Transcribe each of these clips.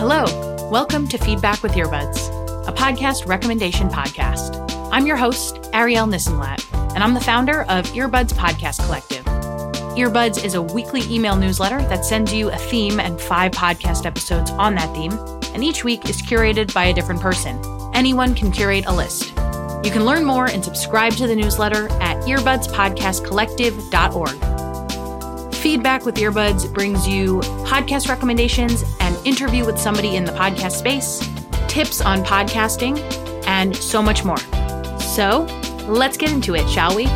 Hello, welcome to Feedback with Earbuds, a podcast recommendation podcast. I'm your host, Arielle Nissenblatt, and I'm the founder of Earbuds Podcast Collective. Earbuds is a weekly email newsletter that sends you a theme and 5 podcast episodes on that theme, and each week is curated by a different person. Anyone can curate a list. You can learn more and subscribe to the newsletter at earbudspodcastcollective.org. Feedback with Earbuds brings you podcast recommendations, an interview with somebody in the podcast space, tips on podcasting, and so much more. So, let's get into it, shall we?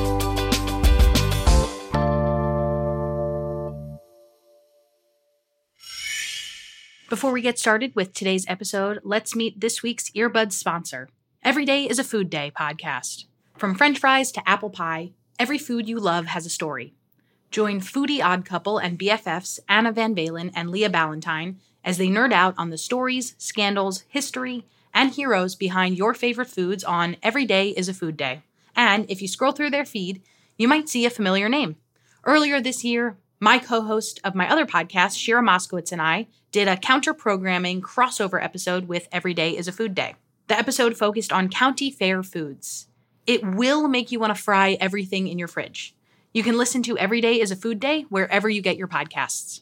Before we get started with today's episode, let's meet this week's Earbuds sponsor. Every Day is a Food Day podcast. From French fries to apple pie, every food you love has a story. Join Foodie Odd Couple and BFFs Anna Van Valen and Leah Ballantyne as they nerd out on the stories, scandals, history, and heroes behind your favorite foods on Every Day is a Food Day. And if you scroll through their feed, you might see a familiar name. Earlier this year, my co-host of my other podcast, Shira Moskowitz, and I did a counter-programming crossover episode with Every Day is a Food Day. The episode focused on county fair foods. It will make you want to fry everything in your fridge. You can listen to Every Day is a Food Day wherever you get your podcasts.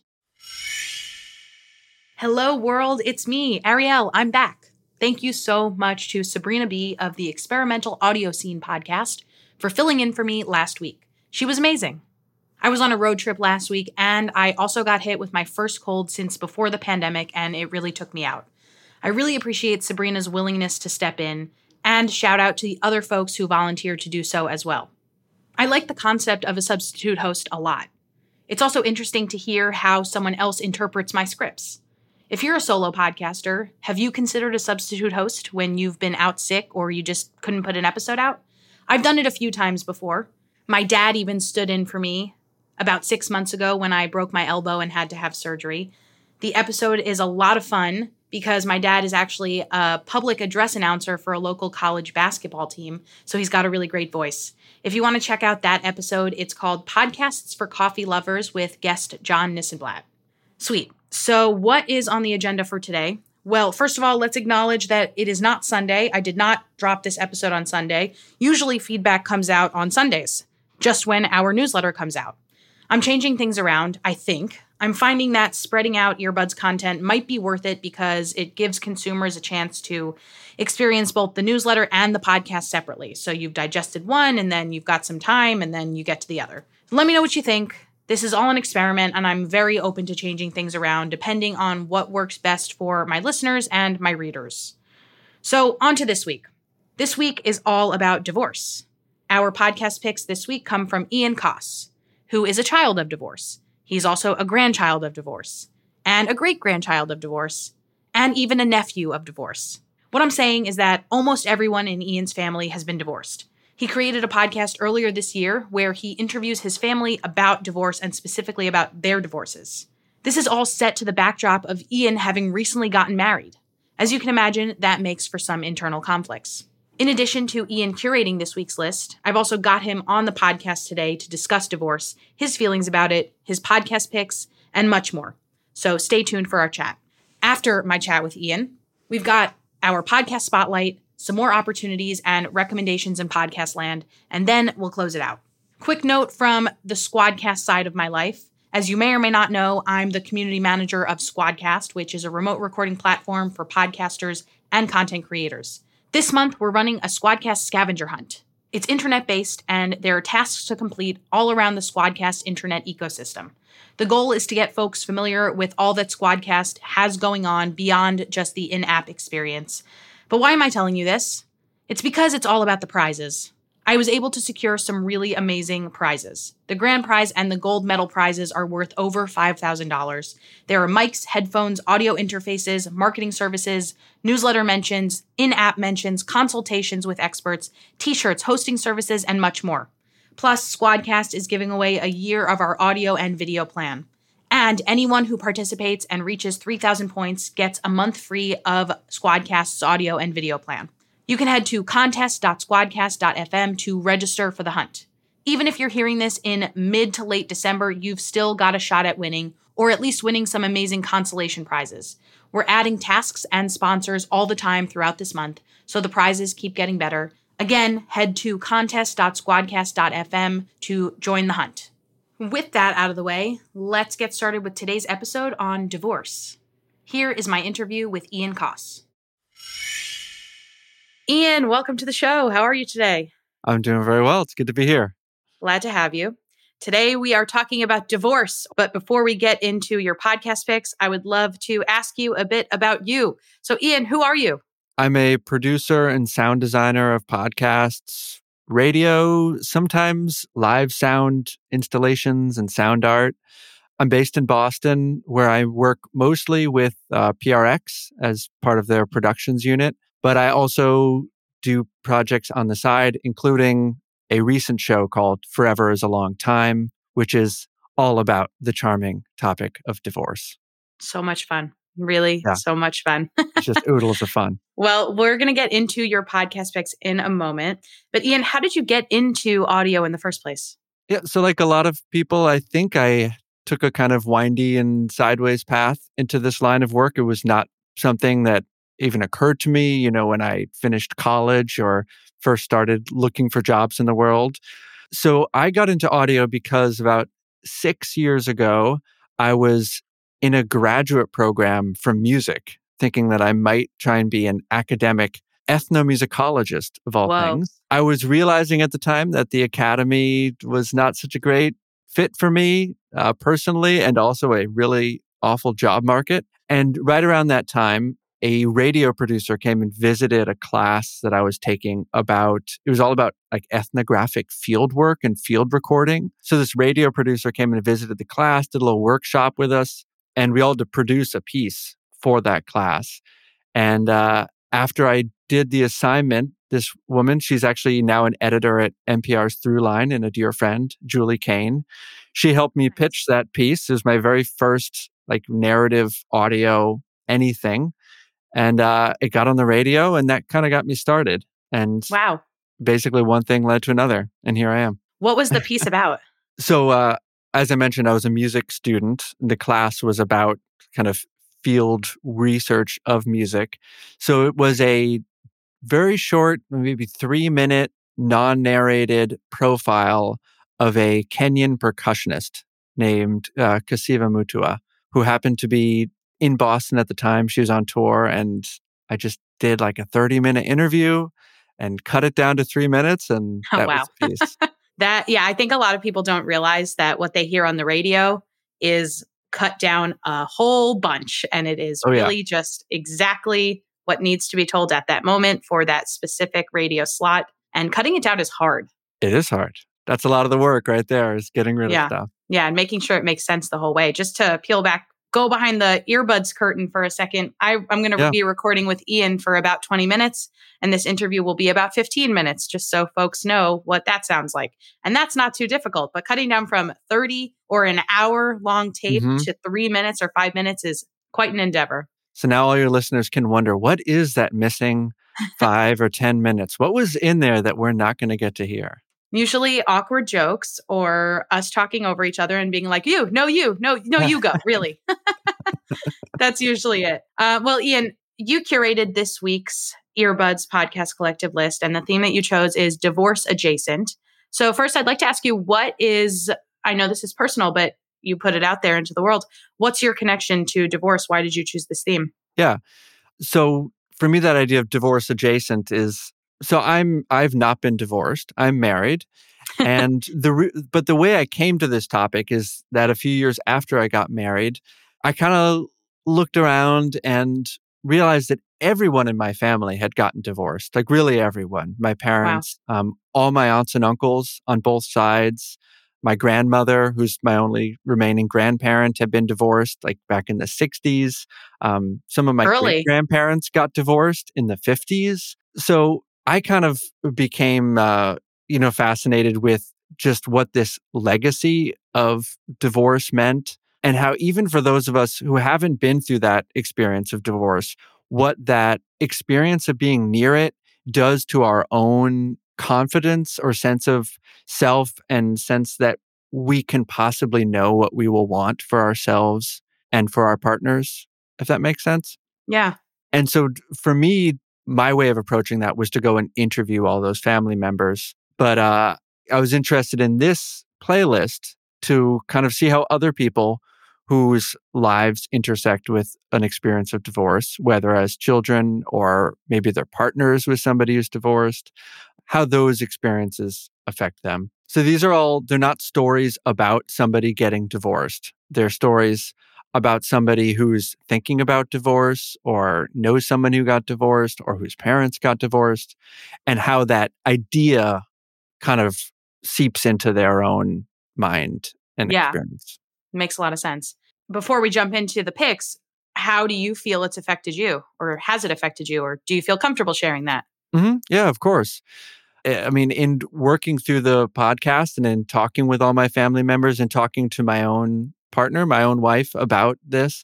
Hello, world. It's me, Arielle. I'm back. Thank you so much to Sabrina B. of the Experimental Audio Scene podcast for filling in for me last week. She was amazing. I was on a road trip last week, and I also got hit with my first cold since before the pandemic, and it really took me out. I really appreciate Sabrina's willingness to step in, and shout out to the other folks who volunteered to do so as well. I like the concept of a substitute host a lot. It's also interesting to hear how someone else interprets my scripts. If you're a solo podcaster, have you considered a substitute host when you've been out sick or you just couldn't put an episode out? I've done it a few times before. My dad even stood in for me about 6 months ago when I broke my elbow and had to have surgery. The episode is a lot of fun because my dad is actually a public address announcer for a local college basketball team, so he's got a really great voice. If you want to check out that episode, it's called Podcasts for Coffee Lovers with guest John Nissenblatt. Sweet. So what is on the agenda for today? Well, first of all, let's acknowledge that it is not Sunday. I did not drop this episode on Sunday. Usually feedback comes out on Sundays, just when our newsletter comes out. I'm changing things around, I think. I'm finding that spreading out Earbuds content might be worth it because it gives consumers a chance to experience both the newsletter and the podcast separately. So you've digested one, and then you've got some time, and then you get to the other. Let me know what you think. This is all an experiment, and I'm very open to changing things around depending on what works best for my listeners and my readers. So on to this week. This week is all about divorce. Our podcast picks this week come from Ian Coss, who is a child of divorce. He's also a grandchild of divorce, and a great-grandchild of divorce, and even a nephew of divorce. What I'm saying is that almost everyone in Ian's family has been divorced. He created a podcast earlier this year where he interviews his family about divorce and specifically about their divorces. This is all set to the backdrop of Ian having recently gotten married. As you can imagine, that makes for some internal conflicts. In addition to Ian curating this week's list, I've also got him on the podcast today to discuss divorce, his feelings about it, his podcast picks, and much more. So stay tuned for our chat. After my chat with Ian, we've got our podcast spotlight, some more opportunities and recommendations in podcast land, and then we'll close it out. Quick note from the Squadcast side of my life. As you may or may not know, I'm the community manager of Squadcast, which is a remote recording platform for podcasters and content creators. This month, we're running a Squadcast scavenger hunt. It's internet-based, and there are tasks to complete all around the Squadcast internet ecosystem. The goal is to get folks familiar with all that Squadcast has going on beyond just the in-app experience. But why am I telling you this? It's because it's all about the prizes. I was able to secure some really amazing prizes. The grand prize and the gold medal prizes are worth over $5,000. There are mics, headphones, audio interfaces, marketing services, newsletter mentions, in-app mentions, consultations with experts, t-shirts, hosting services, and much more. Plus, Squadcast is giving away a year of our audio and video plan. And anyone who participates and reaches 3,000 points gets a month free of Squadcast's audio and video plan. You can head to contest.squadcast.fm to register for the hunt. Even if you're hearing this in mid to late December, you've still got a shot at winning, or at least winning some amazing consolation prizes. We're adding tasks and sponsors all the time throughout this month, so the prizes keep getting better. Again, head to contest.squadcast.fm to join the hunt. With that out of the way, let's get started with today's episode on divorce. Here is my interview with Ian Coss. Ian, welcome to the show. How are you today? I'm doing very well. It's good to be here. Glad to have you. Today, we are talking about divorce. But before we get into your podcast picks, I would love to ask you a bit about you. So, Ian, who are you? I'm a producer and sound designer of podcasts, radio, sometimes live sound installations and sound art. I'm based in Boston, where I work mostly with PRX as part of their productions unit. But I also do projects on the side, including a recent show called Forever is a Long Time, which is all about the charming topic of divorce. So much fun. Really, Yeah. So much fun. It's just oodles of fun. Well, we're going to get into your podcast picks in a moment. But Ian, how did you get into audio in the first place? Yeah, so like a lot of people, I think I took a kind of windy and sideways path into this line of work. It was not something that even occurred to me, when I finished college or first started looking for jobs in the world. So I got into audio because about 6 years ago, I was in a graduate program from music, thinking that I might try and be an academic ethnomusicologist of all things. I was realizing at the time that the academy was not such a great fit for me personally, and also a really awful job market. And right around that time, a radio producer came and visited a class that I was taking it was all about like ethnographic field work and field recording. So this radio producer came and visited the class, did a little workshop with us, and we all had to produce a piece for that class. And after I did the assignment, this woman, she's actually now an editor at NPR's Throughline and a dear friend, Julie Kane. She helped me pitch that piece. It was my very first narrative audio anything. And it got on the radio, and that kind of got me started. And wow, basically one thing led to another, and here I am. What was the piece about? So as I mentioned, I was a music student. The class was about kind of field research of music. So it was a very short, maybe 3-minute, non-narrated profile of a Kenyan percussionist named Kasiva Mutua, who happened to be in Boston at the time. She was on tour, and I just did like a 30-minute interview and cut it down to 3 minutes, and that was the piece. I think a lot of people don't realize that what they hear on the radio is cut down a whole bunch, and it is just exactly what needs to be told at that moment for that specific radio slot. And cutting it down is hard. It is hard. That's a lot of the work right there, is getting rid of stuff. Yeah, and making sure it makes sense the whole way. Just to go behind the earbuds curtain for a second. I'm going to be recording with Ian for about 20 minutes, and this interview will be about 15 minutes, just so folks know what that sounds like. And that's not too difficult, but cutting down from 30 or an hour long tape to 3 minutes or 5 minutes is quite an endeavor. So now all your listeners can wonder, what is that missing 5 or 10 minutes? What was in there that we're not going to get to hear? Usually awkward jokes or us talking over each other and being like, you go, really. That's usually it. Well, Ian, you curated this week's Earbuds Podcast Collective list, and the theme that you chose is divorce adjacent. So first, I'd like to ask you, I know this is personal, but you put it out there into the world. What's your connection to divorce? Why did you choose this theme? Yeah. So for me, that idea of divorce adjacent is, I've not been divorced. I'm married. And but the way I came to this topic is that a few years after I got married, I kind of looked around and realized that everyone in my family had gotten divorced, like really everyone. My parents, all my aunts and uncles on both sides, my grandmother, who's my only remaining grandparent, had been divorced like back in the 60s. Some of my great-grandparents got divorced in the 50s. So I kind of became, fascinated with just what this legacy of divorce meant, and how even for those of us who haven't been through that experience of divorce, what that experience of being near it does to our own confidence or sense of self, and sense that we can possibly know what we will want for ourselves and for our partners, if that makes sense. Yeah. And so for me, my way of approaching that was to go and interview all those family members. But I was interested in this playlist to kind of see how other people whose lives intersect with an experience of divorce, whether as children or maybe their partners with somebody who's divorced, how those experiences affect them. So they're not stories about somebody getting divorced. They're stories about somebody who's thinking about divorce or knows someone who got divorced or whose parents got divorced, and how that idea kind of seeps into their own mind and Yeah. experience. Makes a lot of sense. Before we jump into the picks, how do you feel it's affected you, or has it affected you, or do you feel comfortable sharing that? Yeah, of course. I mean, in working through the podcast and in talking with all my family members and talking to my own partner, my own wife about this,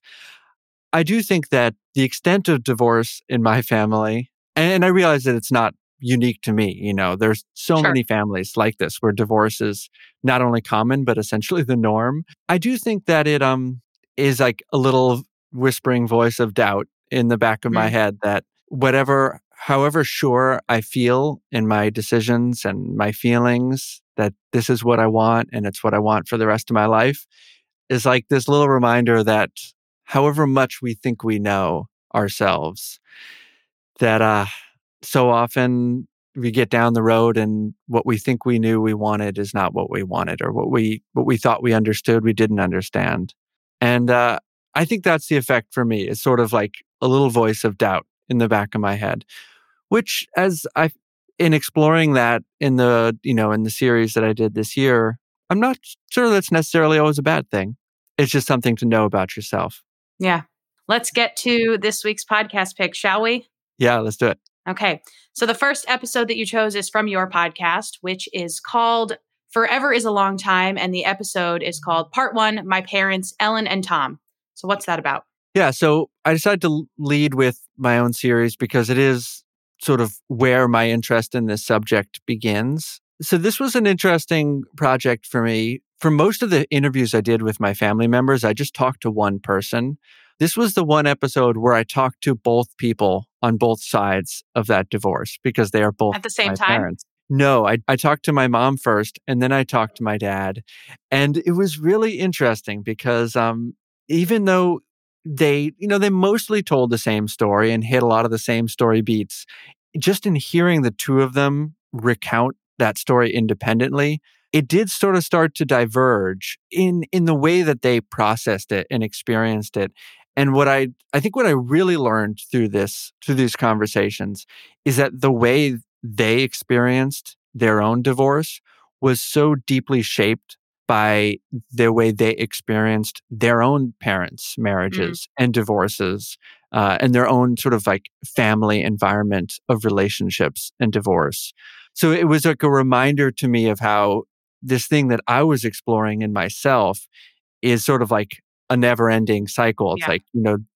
I do think that the extent of divorce in my family, and I realize that it's not unique to me, there's so Sure. many families like this where divorce is not only common, but essentially the norm. I do think that it is like a little whispering voice of doubt in the back of my head that however sure I feel in my decisions and my feelings that this is what I want and it's what I want for the rest of my life, is like this little reminder that however much we think we know ourselves, that so often we get down the road and what we think we knew we wanted is not what we wanted, or what we thought we understood, we didn't understand. And I think that's the effect for me. It's sort of like a little voice of doubt in the back of my head, which in exploring that in the series that I did this year, I'm not sure that's necessarily always a bad thing. It's just something to know about yourself. Yeah. Let's get to this week's podcast pick, shall we? Yeah, let's do it. Okay. So the first episode that you chose is from your podcast, which is called Forever is a Long Time. And the episode is called Part 1, My Parents, Ellen and Tom. So what's that about? Yeah, so I decided to lead with my own series because it is sort of where my interest in this subject begins. So this was an interesting project for me. For most of the interviews I did with my family members, I just talked to one person. This was the one episode where I talked to both people on both sides of that divorce because they are both At the same my time? parents. No, I talked to my mom first, and then I talked to my dad. And it was really interesting because even though they mostly told the same story and hit a lot of the same story beats, just in hearing the two of them recount that story independently, it did sort of start to diverge in the way that they processed it and experienced it. And I think what I really learned through these conversations is that the way they experienced their own divorce was so deeply shaped by the way they experienced their own parents' marriages and divorces, and their own sort of like family environment of relationships and divorce. So it was like a reminder to me of how this thing that I was exploring in myself is sort of like a never-ending cycle. It's Yeah. like,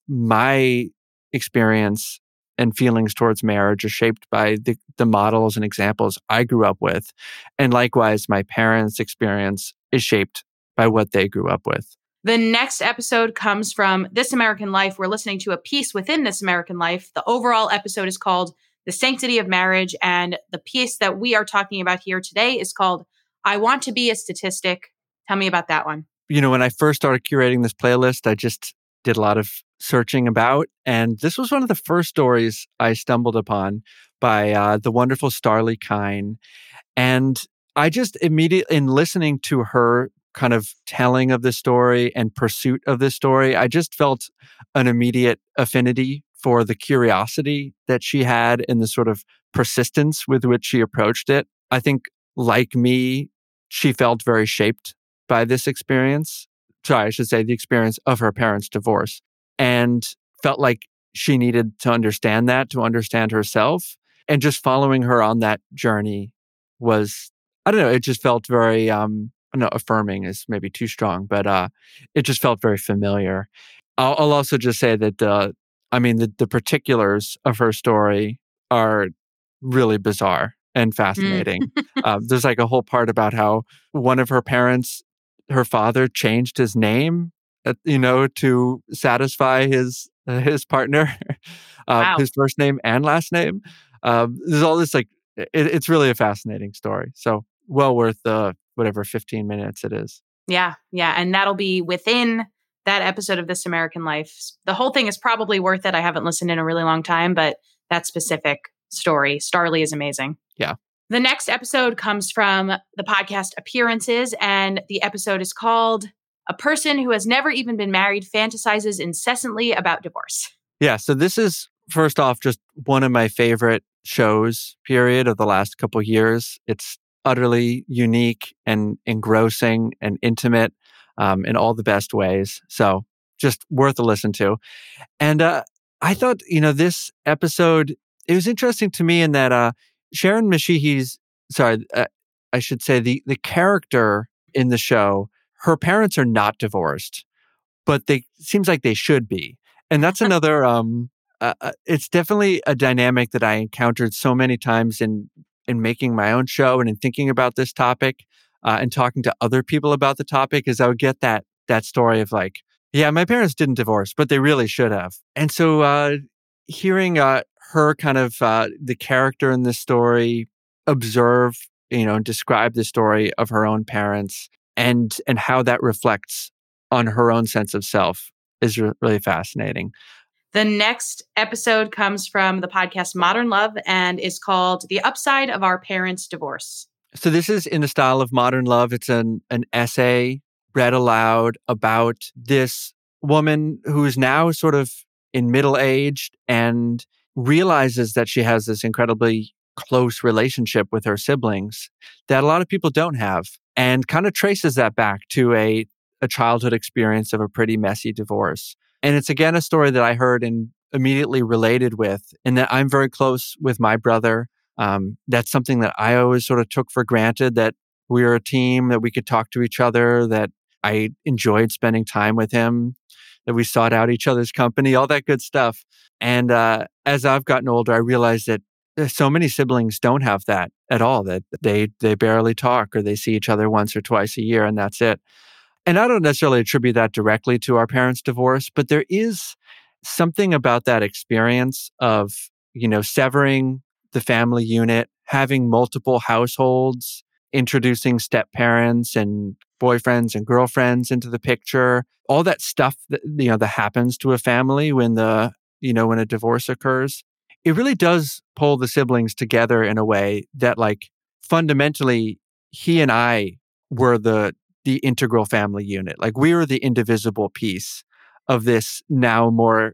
my experience and feelings towards marriage are shaped by the models and examples I grew up with. And likewise, my parents' experience is shaped by what they grew up with. The next episode comes from This American Life. We're listening to a piece within This American Life. The overall episode is called The Sanctity of Marriage. And the piece that we are talking about here today is called I Want to Be a Statistic. Tell me about that one. When I first started curating this playlist, I just did a lot of searching about. And this was one of the first stories I stumbled upon by the wonderful Starlee Kine. And I just immediately, in listening to her kind of telling of this story and pursuit of this story, I just felt an immediate affinity for the curiosity that she had and the sort of persistence with which she approached it. I think, like me, she felt very shaped by this experience. Sorry, I should say the experience of her parents' divorce, and felt like she needed to understand that, to understand herself. And just following her on that journey was, I don't know, it just felt very, I don't know, affirming is maybe too strong, but it just felt very familiar. I'll also just say that, the particulars of her story are really bizarre and fascinating. There's like a whole part about how one of her parents her father changed his name, to satisfy his partner, Wow. his first name and last name. There's all this it's really a fascinating story. So well worth the whatever 15 minutes it is. Yeah. Yeah. And that'll be within that episode of This American Life. The whole thing is probably worth it. I haven't listened in a really long time, but that specific story, Starlee, is amazing. Yeah. The next episode comes from the podcast Appearances, and the episode is called A Person Who Has Never Even Been Married Fantasizes Incessantly About Divorce. Yeah. So this is, first off, just one of my favorite shows, period, of the last couple of years. It's utterly unique and engrossing and intimate in all the best ways. So just worth a listen to. And I thought, this episode, it was interesting to me in that Sharon Mashihi's, I should say the character in the show, her parents are not divorced, but they seems like they should be. And that's another, it's definitely a dynamic that I encountered so many times in making my own show and in thinking about this topic and talking to other people about the topic, is I would get that story of like, yeah, my parents didn't divorce, but they really should have. And so hearing her kind of the character in this story observe, and describe the story of her own parents and how that reflects on her own sense of self is really fascinating. The next episode comes from the podcast Modern Love and is called The Upside of Our Parents' Divorce. So this is in the style of Modern Love. It's an essay read aloud about this woman who is now sort of in middle age and realizes that she has this incredibly close relationship with her siblings that a lot of people don't have, and kind of traces that back to a childhood experience of a pretty messy divorce. And it's again a story that I heard and immediately related with, and that I'm very close with my brother. That's something that I always sort of took for granted, that we were a team, that we could talk to each other, that I enjoyed spending time with him, that we sought out each other's company, all that good stuff. And as I've gotten older, I realized that so many siblings don't have that at all, that they barely talk, or they see each other once or twice a year and that's it. And I don't necessarily attribute that directly to our parents' divorce, but there is something about that experience of, severing the family unit, having multiple households, introducing step parents and boyfriends and girlfriends into the picture, all that stuff that, that happens to a family when when a divorce occurs. It really does pull the siblings together in a way that, like, fundamentally, he and I were the integral family unit. Like, we were the indivisible piece of this now more,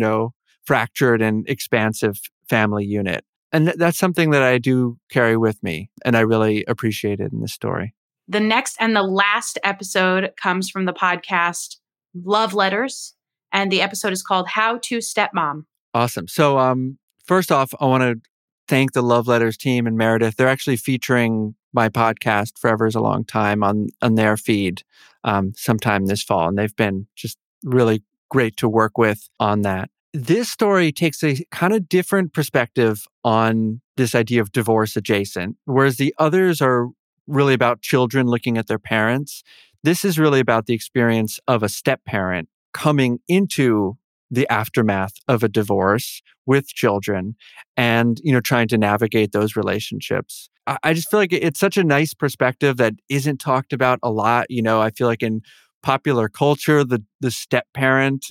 fractured and expansive family unit. And that's something that I do carry with me, and I really appreciate it in this story. The next and the last episode comes from the podcast Love Letters, and the episode is called How to Stepmom. Awesome. So first off, I want to thank the Love Letters team and Meredith. They're actually featuring my podcast, Forever is a Long Time, on their feed sometime this fall. And they've been just really great to work with on that. This story takes a kind of different perspective on this idea of divorce adjacent, whereas the others are really about children looking at their parents. This is really about the experience of a step parent coming into the aftermath of a divorce with children and, trying to navigate those relationships. I just feel like it's such a nice perspective that isn't talked about a lot. I feel like in popular culture, the step parent,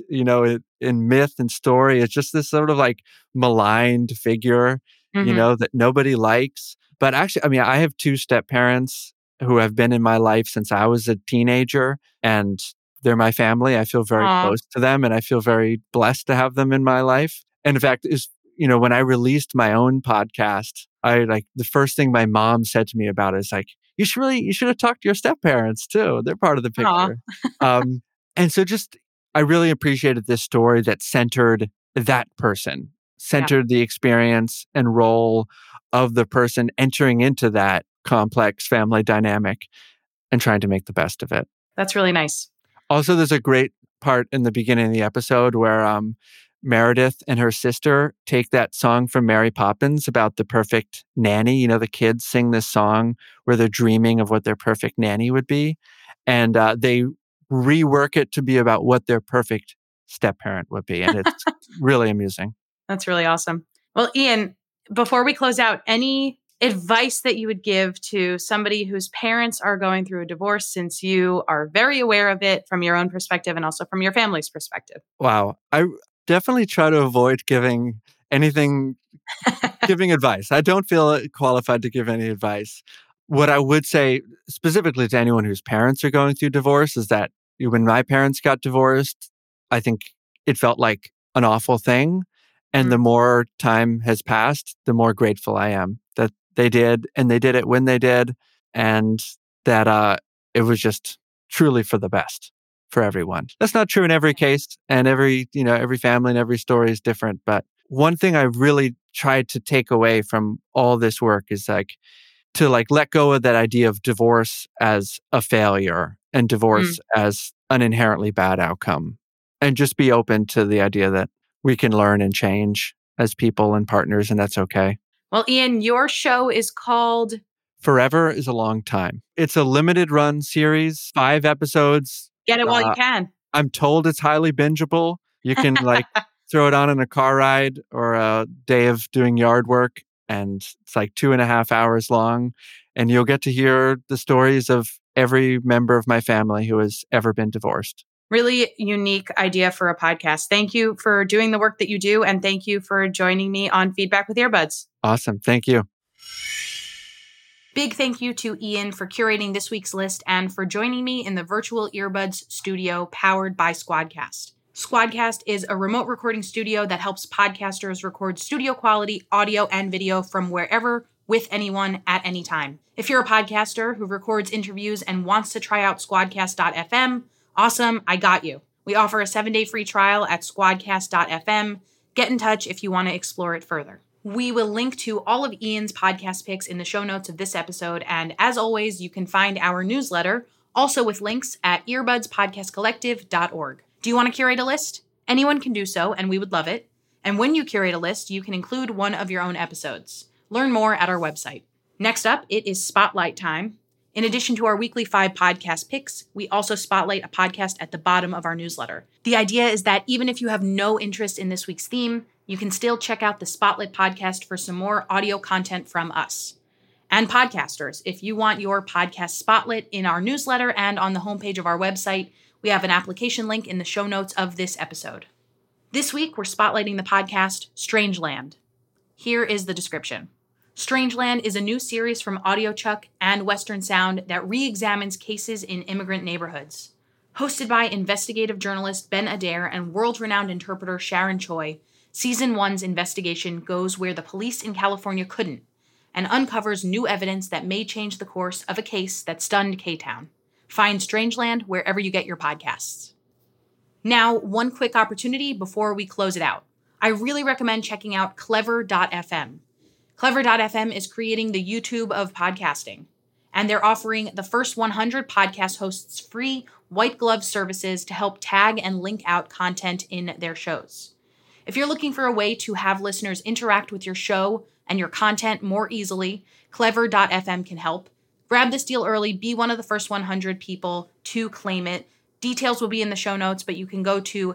in myth and story, it's just this sort of like maligned figure, that nobody likes. But actually, I have two step parents who have been in my life since I was a teenager, and they're my family. I feel very close to them, and I feel very blessed to have them in my life. And in fact, when I released my own podcast, the first thing my mom said to me about it is like, you should have talked to your step parents too. They're part of the picture. And so I really appreciated this story that centered that person, centered the experience and role of the person entering into that complex family dynamic and trying to make the best of it. That's really nice. Also, there's a great part in the beginning of the episode where Meredith and her sister take that song from Mary Poppins about the perfect nanny. The kids sing this song where they're dreaming of what their perfect nanny would be. and they rework it to be about what their perfect step-parent would be. And it's really amusing. That's really awesome. Well, Ian, before we close out, any advice that you would give to somebody whose parents are going through a divorce, since you are very aware of it from your own perspective and also from your family's perspective? Wow. I definitely try to avoid giving advice. I don't feel qualified to give any advice. What I would say specifically to anyone whose parents are going through divorce is that when my parents got divorced, I think it felt like an awful thing. And the more time has passed, the more grateful I am that they did, and they did it when they did, and that it was just truly for the best for everyone. That's not true in every case, and every family and every story is different. But one thing I really tried to take away from all this work is to let go of that idea of divorce as a failure and divorce as an inherently bad outcome, and just be open to the idea that we can learn and change as people and partners, and that's okay. Well, Ian, your show is called Forever is a Long Time. It's a limited run series, 5 episodes. Get it while you can. I'm told it's highly bingeable. You can throw it on in a car ride or a day of doing yard work, and it's 2.5 hours long. And you'll get to hear the stories of every member of my family who has ever been divorced. Really unique idea for a podcast. Thank you for doing the work that you do. And thank you for joining me on Feedback with Earbuds. Awesome. Thank you. Big thank you to Ian for curating this week's list and for joining me in the virtual Earbuds studio powered by Squadcast. Squadcast is a remote recording studio that helps podcasters record studio quality audio and video from wherever with anyone at any time. If you're a podcaster who records interviews and wants to try out Squadcast.fm, awesome, I got you. We offer a 7-day free trial at squadcast.fm. Get in touch if you want to explore it further. We will link to all of Ian's podcast picks in the show notes of this episode, and as always, you can find our newsletter, also with links, at earbudspodcastcollective.org. Do you want to curate a list? Anyone can do so, and we would love it. And when you curate a list, you can include one of your own episodes. Learn more at our website. Next up, it is Spotlight time. In addition to our weekly 5 podcast picks, we also spotlight a podcast at the bottom of our newsletter. The idea is that even if you have no interest in this week's theme, you can still check out the Spotlight podcast for some more audio content from us. And podcasters, if you want your podcast spotlight in our newsletter and on the homepage of our website, we have an application link in the show notes of this episode. This week, we're spotlighting the podcast Strangeland. Here is the description. Strangeland is a new series from AudioChuck and Western Sound that re-examines cases in immigrant neighborhoods. Hosted by investigative journalist Ben Adair and world-renowned interpreter Sharon Choi, Season 1's investigation goes where the police in California couldn't and uncovers new evidence that may change the course of a case that stunned K-Town. Find Strangeland wherever you get your podcasts. Now, one quick opportunity before we close it out. I really recommend checking out Clever.fm. Clever.fm is creating the YouTube of podcasting, and they're offering the first 100 podcast hosts free white glove services to help tag and link out content in their shows. If you're looking for a way to have listeners interact with your show and your content more easily, Clever.fm can help. Grab this deal early, be one of the first 100 people to claim it. Details will be in the show notes, but you can go to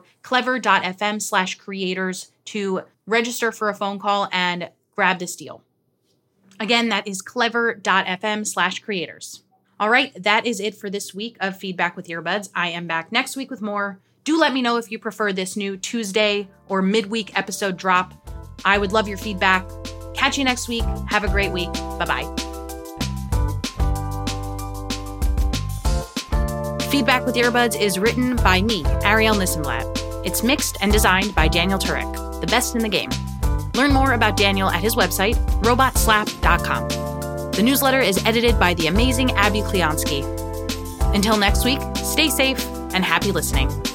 clever.fm/creators to register for a phone call and grab this deal. Again, that is clever.fm/creators. All right, that is it for this week of Feedback with Earbuds. I am back next week with more. Do let me know if you prefer this new Tuesday or midweek episode drop. I would love your feedback. Catch you next week. Have a great week. Bye-bye. Feedback with Earbuds is written by me, Ariel Nissenblatt. It's mixed and designed by Daniel Turek, the best in the game. Learn more about Daniel at his website, robotslap.com. The newsletter is edited by the amazing Abby Kleonsky. Until next week, stay safe and happy listening.